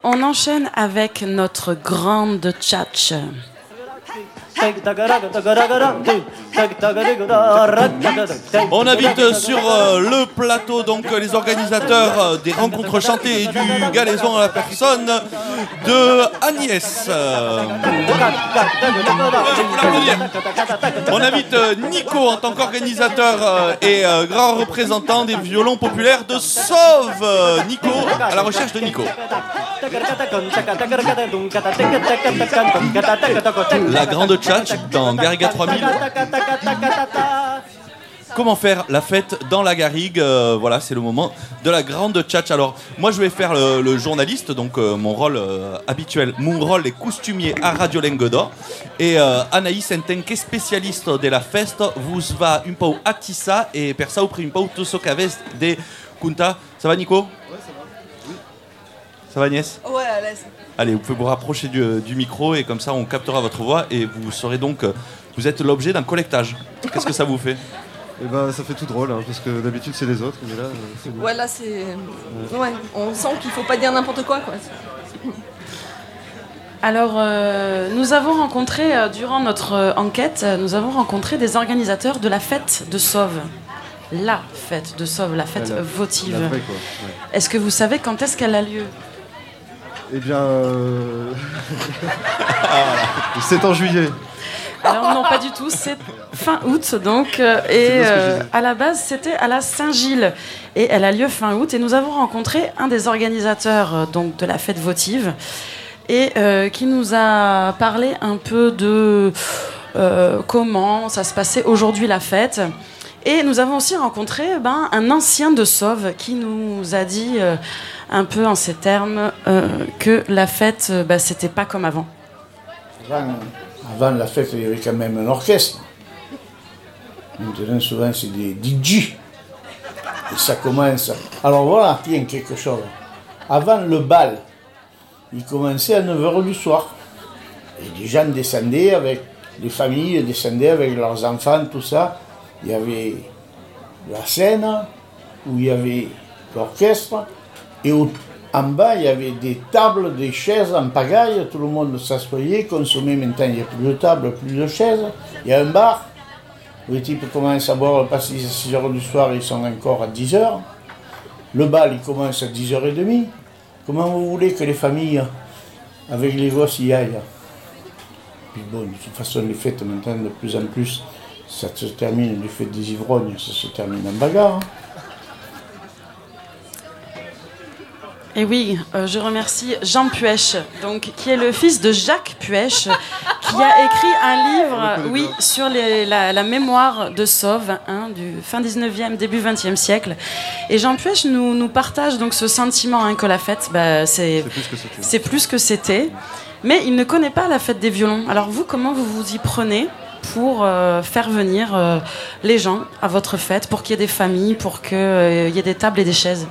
On enchaîne avec notre grande tchatch. On invite sur le plateau donc les organisateurs des rencontres chantées et du galaison à la personne de Agnès. On invite Nico en tant qu'organisateur et grand représentant des violons populaires de Sauve. Nico, à la recherche de Nico. La grande tchatch dans Garriga 3000. Comment faire la fête dans la Garrigue, voilà, c'est le moment de la grande tchatch. Alors, moi, je vais faire le journaliste, donc mon rôle habituel. Mon rôle est costumier à Radio Lenguedoc. Et Anaïs Enten, qui est spécialiste de la fête, vous va un peu à Tissa et per ça, vous prie un peu tout ce qu'avez de Kunta. Ça va, Nico? Ouais, ça va. Oui. Ça va, Agnès? Ouais, à l'aise. Allez, vous pouvez vous rapprocher du micro et comme ça, on captera votre voix et vous saurez donc, vous êtes l'objet d'un collectage. Qu'est-ce que ça vous fait? Eh ben, ça fait tout drôle, hein, parce que d'habitude c'est les autres, mais là c'est nous. Ouais, là c'est... Ouais, on sent qu'il faut pas dire n'importe quoi. Alors, nous avons rencontré, durant notre enquête, nous avons rencontré des organisateurs de la fête de Sauve. La fête de Sauve, la fête votive. La vraie, quoi. Ouais. Est-ce que vous savez quand est-ce qu'elle a lieu? Eh bien... c'est en juillet. Alors non, pas du tout, c'est fin août donc, et à la base c'était à la Saint-Gilles et elle a lieu fin août et nous avons rencontré un des organisateurs donc de la fête votive et qui nous a parlé un peu de comment ça se passait aujourd'hui la fête. Et nous avons aussi rencontré un ancien de Sauve qui nous a dit un peu en ces termes que la fête c'était pas comme avant. Avant la fête, il y avait quand même un orchestre. Maintenant, souvent, c'est des DJ. Et ça commence. Alors voilà, tiens, quelque chose. Avant le bal, il commençait à 9h du soir. Et les gens descendaient avec les familles, descendaient avec leurs enfants, tout ça. Il y avait la scène où il y avait l'orchestre. Et en bas, il y avait des tables, des chaises en pagaille, tout le monde s'assoyait, consommait. Maintenant, il n'y a plus de tables, plus de chaises. Il y a un bar où les types commencent à boire, passer à 6h du soir, ils sont encore à 10h. Le bal, il commence à 10h30. Comment vous voulez que les familles, avec les gosses, y aillent? Puis bon, de toute façon, les fêtes, maintenant, de plus en plus, ça se termine, les fêtes des ivrognes, ça se termine en bagarre. Et oui, je remercie Jean Puech, donc, qui est le fils de Jacques Puech, qui a écrit un livre sur la mémoire de Sauve, du fin 19e, début 20e siècle. Et Jean Puech nous partage donc ce sentiment que la fête, c'est plus que c'était. Mais il ne connaît pas la fête des violons. Alors vous, comment vous vous y prenez pour faire venir les gens à votre fête, pour qu'il y ait des familles, pour qu'il y ait des tables et des chaises?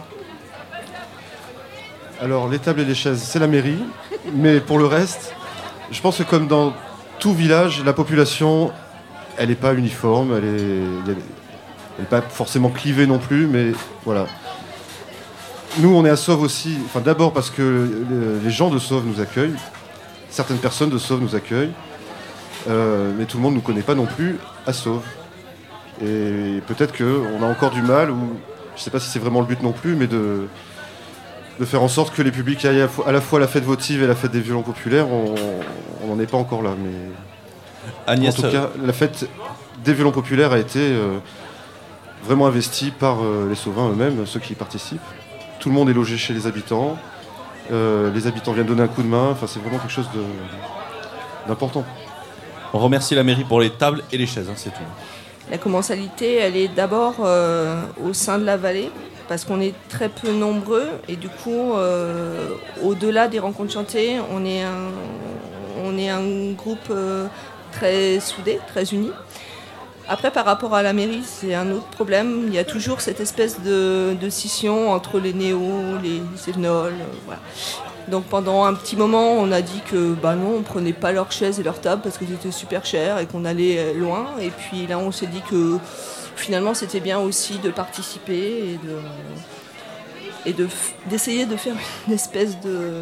Alors, les tables et les chaises, c'est la mairie. Mais pour le reste, je pense que comme dans tout village, la population, elle n'est pas uniforme, elle n'est pas forcément clivée non plus, mais voilà. Nous, on est à Sauve aussi, enfin d'abord parce que les gens de Sauve nous accueillent, certaines personnes de Sauve nous accueillent, mais tout le monde ne nous connaît pas non plus à Sauve. Et peut-être qu'on a encore du mal, ou je ne sais pas si c'est vraiment le but non plus, mais de faire en sorte que les publics aillent à la fois la fête votive et la fête des violons populaires, on n'en est pas encore là. Mais Agnès, en tout cas, la fête des violons populaires a été vraiment investie par les Sauvains eux-mêmes, ceux qui y participent. Tout le monde est logé chez les habitants. Les habitants viennent donner un coup de main. Enfin, c'est vraiment quelque chose d'important. On remercie la mairie pour les tables et les chaises, c'est tout. La commensalité, elle est d'abord au sein de la vallée, parce qu'on est très peu nombreux et du coup, au-delà des rencontres chantées, on est un groupe très soudé, très uni. Après, par rapport à la mairie, c'est un autre problème. Il y a toujours cette espèce de scission entre les néos, les sévenols, voilà. Donc pendant un petit moment, on a dit que non, on prenait pas leurs chaises et leurs tables parce que c'était super cher et qu'on allait loin. Et puis là, on s'est dit que finalement, c'était bien aussi de participer et d'essayer de faire une espèce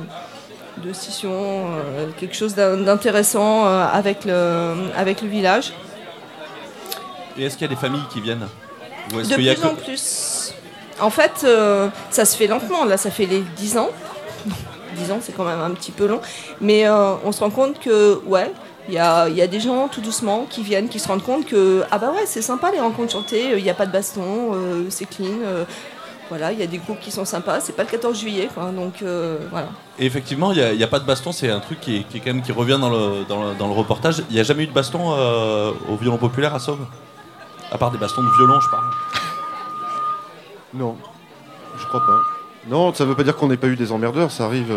de scission, quelque chose d'intéressant avec le village. Et est-ce qu'il y a des familles qui viennent? Ou est-ce De qu'il y a plus en plus. En fait, ça se fait lentement. Là, ça fait les 10 ans. 10 ans, c'est quand même un petit peu long. Mais on se rend compte que, ouais, il y a des gens tout doucement qui viennent, qui se rendent compte que, ah bah ouais, c'est sympa les rencontres chantées, il n'y a pas de baston, c'est clean. Voilà, il y a des groupes qui sont sympas, c'est pas le 14 juillet, quoi, donc voilà. Et effectivement, il n'y a pas de baston, c'est un truc qui quand même qui revient dans le reportage. Il n'y a jamais eu de baston au violon populaire à Sauve? À part des bastons de violon, je parle. Non, je crois pas. Non, ça veut pas dire qu'on n'ait pas eu des emmerdeurs, ça arrive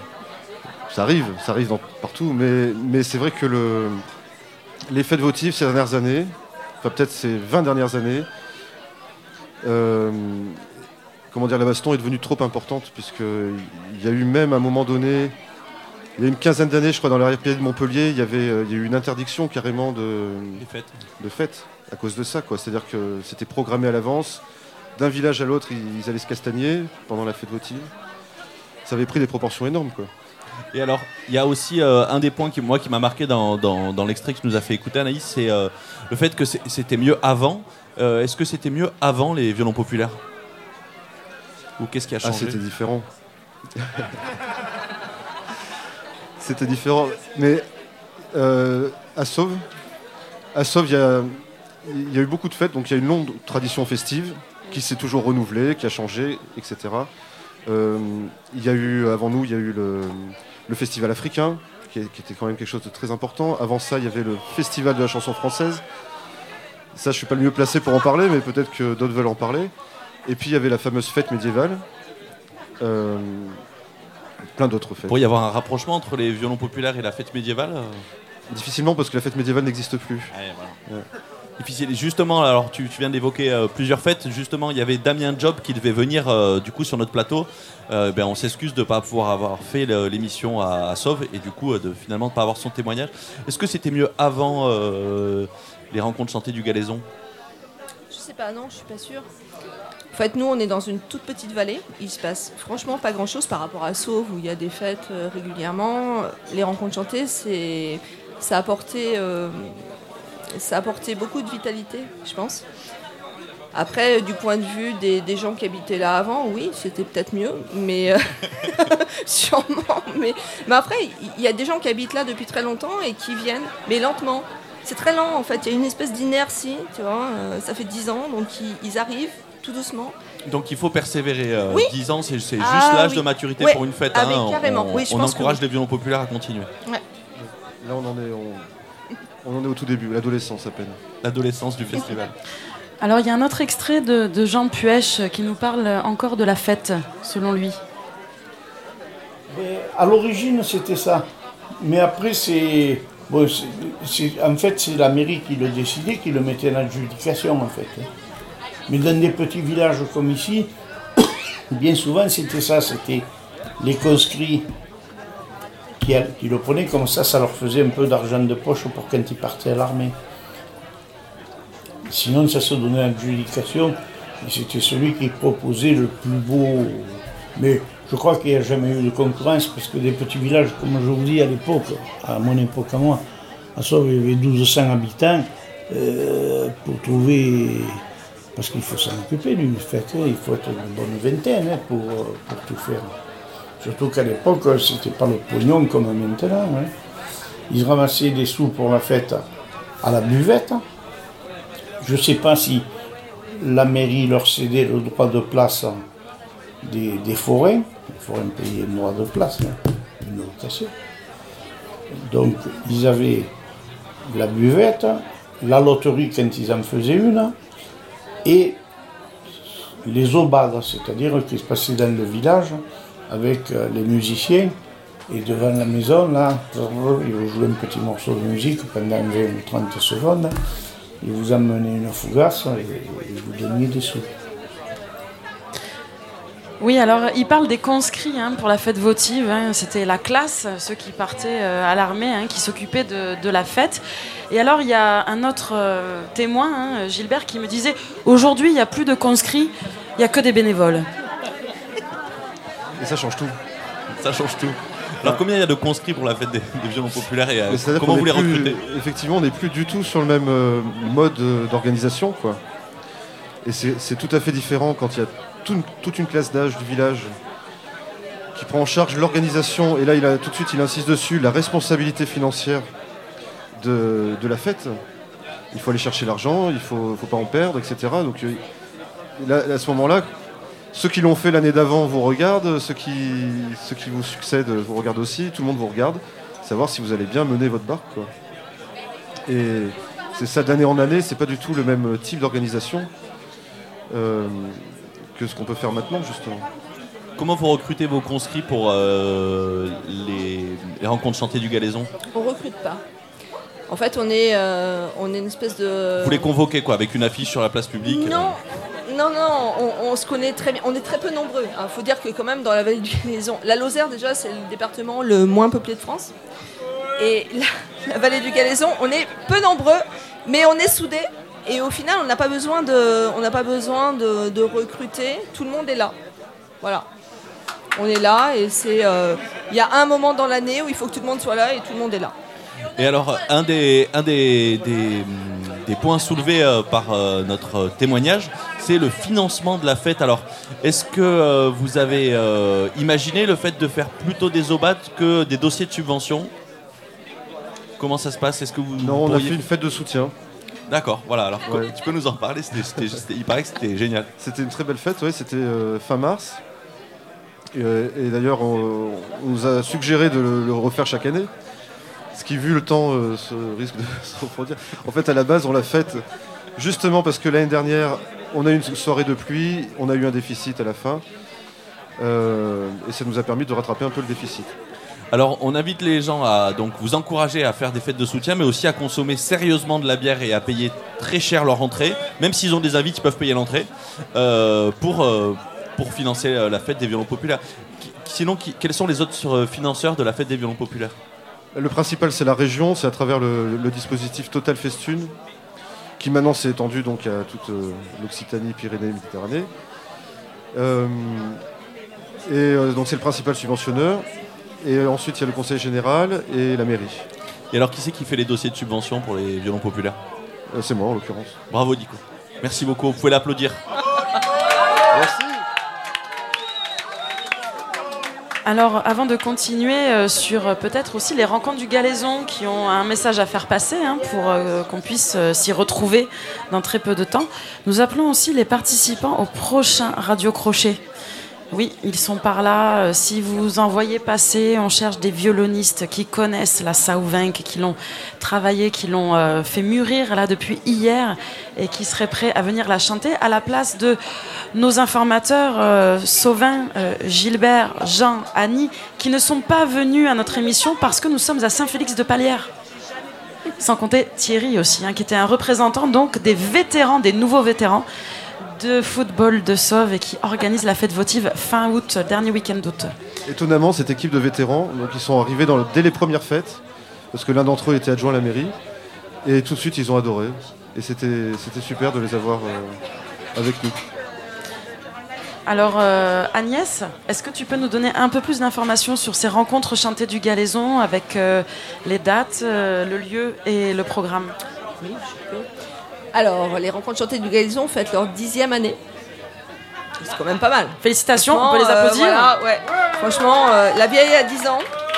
partout, mais c'est vrai que les fêtes votives ces dernières années, enfin peut-être ces 20 dernières années, la baston est devenue trop importante, puisqu'il y a eu même à un moment donné, il y a une quinzaine d'années, je crois, dans l'arrière-pays de Montpellier, il y a eu une interdiction carrément de fêtes à cause de ça, quoi. C'est-à-dire que c'était programmé à l'avance, d'un village à l'autre, ils allaient se castagner pendant la fête votive. Ça avait pris des proportions énormes, quoi. Et alors, il y a aussi un des points qui m'a marqué dans l'extrait que tu nous as fait écouter, Anaïs, c'est le fait que c'était mieux avant. Est-ce que c'était mieux avant les violons populaires? Ou qu'est-ce qui a changé? C'était différent. C'était différent. Mais à Sauve, il y a eu beaucoup de fêtes, donc il y a une longue tradition festive qui s'est toujours renouvelée, qui a changé, etc. Il y a eu, avant nous, il y a eu le festival africain, qui était quand même quelque chose de très important. Avant ça, il y avait le festival de la chanson française. Ça, je suis pas le mieux placé pour en parler, mais peut-être que d'autres veulent en parler. Et puis, il y avait la fameuse fête médiévale. Plein d'autres fêtes. Il pourrait y avoir un rapprochement entre les violons populaires et la fête médiévale? Difficilement, parce que la fête médiévale n'existe plus. Voilà. Ouais. Difficile. Justement, alors tu viens d'évoquer plusieurs fêtes. Justement, il y avait Damien Job qui devait venir du coup sur notre plateau. On s'excuse de ne pas pouvoir avoir fait l'émission à Sauve et du coup finalement de ne pas avoir son témoignage. Est-ce que c'était mieux avant les rencontres chantées du Galaison? Je sais pas, non, je suis pas sûre. En fait, nous, on est dans une toute petite vallée. Il se passe franchement pas grand-chose par rapport à Sauve où il y a des fêtes régulièrement. Les rencontres chantées, ça a apporté beaucoup de vitalité, je pense. Après, du point de vue des gens qui habitaient là avant, oui, c'était peut-être mieux, mais sûrement. Mais après, il y a des gens qui habitent là depuis très longtemps et qui viennent, mais lentement. C'est très lent, en fait. Il y a une espèce d'inertie, tu vois. Ça fait 10 ans, donc ils arrivent tout doucement. Donc il faut persévérer. Oui. 10 ans, c'est juste l'âge de maturité pour une fête. Carrément. On encourage les violons populaires à continuer. Ouais. Là, on en est au tout début, l'adolescence à peine. L'adolescence du festival. Alors, il y a un autre extrait de Jean Puech qui nous parle encore de la fête, selon lui. À l'origine, c'était ça. Mais après, en fait, c'est la mairie qui le décidait, qui le mettait en adjudication, en fait. Mais dans des petits villages comme ici, bien souvent, c'était ça. C'était les conscrits qui le prenaient comme ça leur faisait un peu d'argent de poche pour quand ils partaient à l'armée. Sinon, ça se donnait en adjudication, et c'était celui qui proposait le plus beau. Mais je crois qu'il n'y a jamais eu de concurrence, parce que des petits villages, comme je vous dis à l'époque, à mon époque à moi, à Sauve, il y avait 1200 habitants, pour trouver. Parce qu'il faut s'en occuper d'une fête, il faut être une bonne vingtaine pour tout faire. Surtout qu'à l'époque, c'était pas le pognon comme maintenant. Ils ramassaient des sous pour la fête à la buvette. Je ne sais pas si la mairie leur cédait le droit de place des forains. Les forains payaient le droit de place, une location. Donc, ils avaient la buvette, la loterie quand ils en faisaient une, et les aubades, c'est-à-dire qu'ils se passaient dans le village avec les musiciens, et devant la maison, là, ils vous jouaient un petit morceau de musique pendant 20 ou 30 secondes, ils vous emmenaient une fougasse et vous donniez des sous. Oui, alors il parle des conscrits pour la fête votive. C'était la classe, ceux qui partaient à l'armée, qui s'occupaient de la fête. Et alors il y a un autre témoin, Gilbert, qui me disait « Aujourd'hui, il n'y a plus de conscrits, il n'y a que des bénévoles. » Et ça change tout. Ça change tout. Alors combien il y a de conscrits pour la fête des violons populaires et C'est-à-dire comment qu'on vous les est plus- recrutez? Effectivement, on n'est plus du tout sur le même mode d'organisation, quoi. Et c'est tout à fait différent quand il y a toute une classe d'âge du village qui prend en charge l'organisation, et là tout de suite il insiste dessus, la responsabilité financière de la fête. Il faut aller chercher l'argent, il faut pas en perdre, etc. Donc là, à ce moment-là, ceux qui l'ont fait l'année d'avant vous regardent, ceux qui vous succèdent vous regardent aussi, tout le monde vous regarde, savoir si vous allez bien mener votre barque, quoi. Et c'est ça d'année en année, c'est pas du tout le même type d'organisation que ce qu'on peut faire maintenant, justement. Comment vous recrutez vos conscrits pour les rencontres chantées du Galaison? On recrute pas. En fait, on est une espèce de... Vous les convoquez quoi, avec une affiche sur la place publique? Non, on se connaît très bien. On est très peu nombreux. Il faut dire que quand même dans la vallée du Galaison, la Lozère déjà c'est le département le moins peuplé de France. Et la vallée du Galaison, on est peu nombreux, mais on est soudés. Et au final, on n'a pas besoin de recruter. Tout le monde est là. Voilà. On est là et il y a un moment dans l'année où il faut que tout le monde soit là et tout le monde est là. Et alors, un des points soulevés par notre témoignage, c'est le financement de la fête. Alors, est-ce que vous avez imaginé le fait de faire plutôt des OBAT que des dossiers de subvention? Comment ça se passe? Est-ce que vous Non, on a pourriez- fait une fête de soutien. D'accord, voilà. Alors, Ouais. tu peux nous en parler? Il paraît que c'était génial. C'était une très belle fête, ouais, c'était fin mars. Et d'ailleurs, on nous a suggéré de le refaire chaque année. Ce qui, vu le temps, risque de se reproduire. En fait, à la base, on l'a faite justement parce que l'année dernière, on a eu une soirée de pluie, on a eu un déficit à la fin. Et ça nous a permis de rattraper un peu le déficit. Alors, on invite les gens à donc vous encourager à faire des fêtes de soutien, mais aussi à consommer sérieusement de la bière et à payer très cher leur entrée, même s'ils ont des invités, ils peuvent payer l'entrée pour financer la fête des violons populaires. Sinon, quels sont les autres financeurs de la fête des violons populaires? Le principal, c'est la région, c'est à travers le dispositif Total Festune, qui maintenant s'est étendu donc à toute l'Occitanie, Pyrénées, Méditerranée. Donc c'est le principal subventionneur. Et ensuite, il y a le conseil général et la mairie. Et alors, qui c'est qui fait les dossiers de subvention pour les violons populaires? C'est moi, en l'occurrence. Bravo, Nico. Merci beaucoup. Vous pouvez l'applaudir. Merci. Alors, avant de continuer sur peut-être aussi les rencontres du Galaison qui ont un message à faire passer pour qu'on puisse s'y retrouver dans très peu de temps, nous appelons aussi les participants au prochain Radio Crochet. Oui, ils sont par là. Si vous en voyez passer, on cherche des violonistes qui connaissent la Sauvinck, qui l'ont travaillé, qui l'ont fait mûrir là depuis hier et qui seraient prêts à venir la chanter à la place de nos informateurs Sauvin, Gilbert, Jean, Annie, qui ne sont pas venus à notre émission parce que nous sommes à Saint-Félix-de-Palière. Sans compter Thierry aussi, qui était un représentant donc des vétérans, des nouveaux vétérans de football de Sauve et qui organise la fête votive fin août, dernier week-end d'août. Étonnamment, cette équipe de vétérans, donc ils sont arrivés dès les premières fêtes, parce que l'un d'entre eux était adjoint à la mairie, et tout de suite ils ont adoré. Et c'était super de les avoir avec nous. Alors Agnès, est-ce que tu peux nous donner un peu plus d'informations sur ces rencontres chantées du Galaison avec les dates, le lieu et le programme? Oui, je peux. Alors, les rencontres chantées du Galaison fêtent leur 10e année. C'est quand même pas mal. Félicitations, on peut les applaudir. Voilà, ouais. Franchement, la vieille a 10 ans.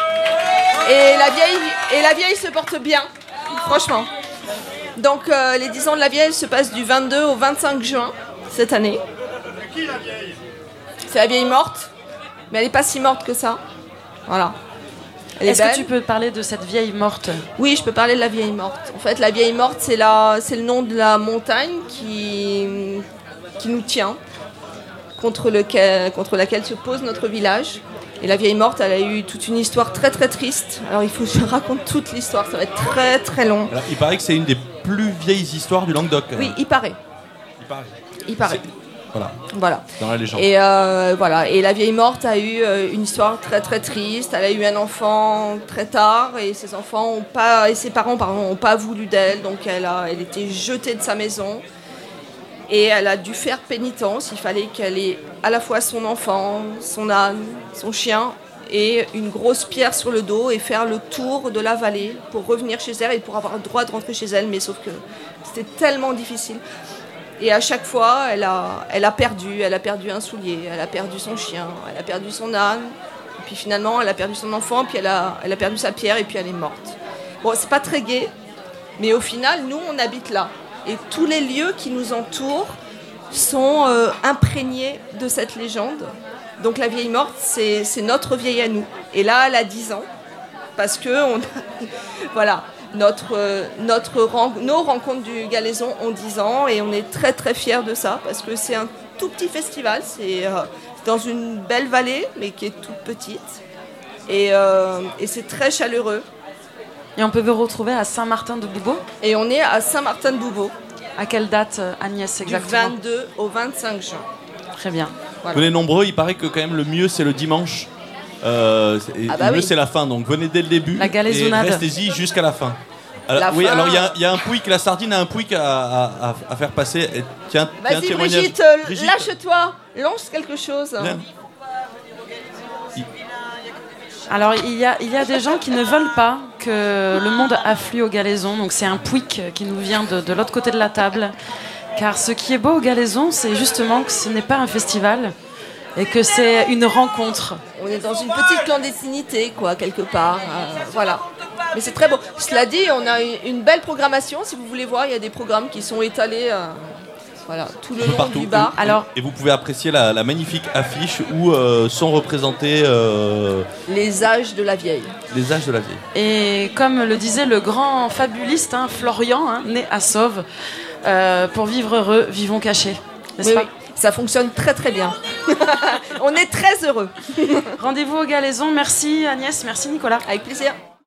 Et la vieille se porte bien. Franchement. Donc, les 10 ans de la vieille se passent du 22 au 25 juin cette année. C'est qui la vieille? C'est la vieille morte. Mais elle n'est pas si morte que ça. Voilà. Est-ce que tu peux parler de cette vieille morte? Oui, je peux parler de la vieille morte. En fait, la vieille morte, c'est le nom de la montagne qui nous tient, contre laquelle se pose notre village. Et la vieille morte, elle a eu toute une histoire très très triste. Alors il faut que je raconte toute l'histoire, ça va être très très long. Alors, il paraît que c'est une des plus vieilles histoires du Languedoc. Oui, il paraît. Il paraît. Voilà. Dans la légende. Et voilà. Et la vieille morte a eu une histoire très très triste. Elle a eu un enfant très tard et ses parents n'ont pas voulu d'elle, donc elle était jetée de sa maison et elle a dû faire pénitence. Il fallait qu'elle ait à la fois son enfant, son âne, son chien et une grosse pierre sur le dos et faire le tour de la vallée pour revenir chez elle et pour avoir le droit de rentrer chez elle, mais sauf que c'était tellement difficile. Et à chaque fois, elle a perdu un soulier, elle a perdu son chien, elle a perdu son âne, et puis finalement, elle a perdu son enfant, puis elle a perdu sa pierre, et puis elle est morte. Bon, c'est pas très gai, mais au final, nous, on habite là. Et tous les lieux qui nous entourent sont imprégnés de cette légende. Donc la vieille morte, c'est notre vieille à nous. Et là, elle a 10 ans, parce que voilà. Nos rencontres du Galaison ont 10 ans et on est très très fiers de ça parce que c'est un tout petit festival, c'est dans une belle vallée mais qui est toute petite et c'est très chaleureux. Et on peut vous retrouver à Saint-Martin-de-Boubeau. Et on est à Saint-Martin-de-Boubeau. À quelle date, Agnès, exactement? Du 22 au 25 juin. Très bien. Voilà. Venez nombreux, il paraît que quand même le mieux c'est le dimanche. Le mieux c'est la fin, donc venez dès le début la galaisonnade. Et restez-y jusqu'à la fin. Alors, oui, alors il y a un pouic, la sardine a un pouic à faire passer. Et tiens, vas-y témoignage. Brigitte, lâche-toi, lance quelque chose. Alors il y a des gens qui ne veulent pas que le monde afflue au Galaison, donc c'est un pouic qui nous vient de l'autre côté de la table. Car ce qui est beau au Galaison, c'est justement que ce n'est pas un festival. Et que c'est une rencontre. On est dans une petite clandestinité, quoi, quelque part. Voilà. Mais c'est très beau. Cela dit, on a une belle programmation. Si vous voulez voir, il y a des programmes qui sont étalés tout le long du bar. Et vous pouvez apprécier la magnifique affiche où sont représentés... les âges de la vieille. Les âges de la vieille. Et comme le disait le grand fabuliste, Florian, né à Sauve, pour vivre heureux, vivons cachés. N'est-ce pas ? Oui. Ça fonctionne très très bien. On est très heureux. Rendez-vous au Galaison. Merci Agnès, merci Nicolas. Avec plaisir.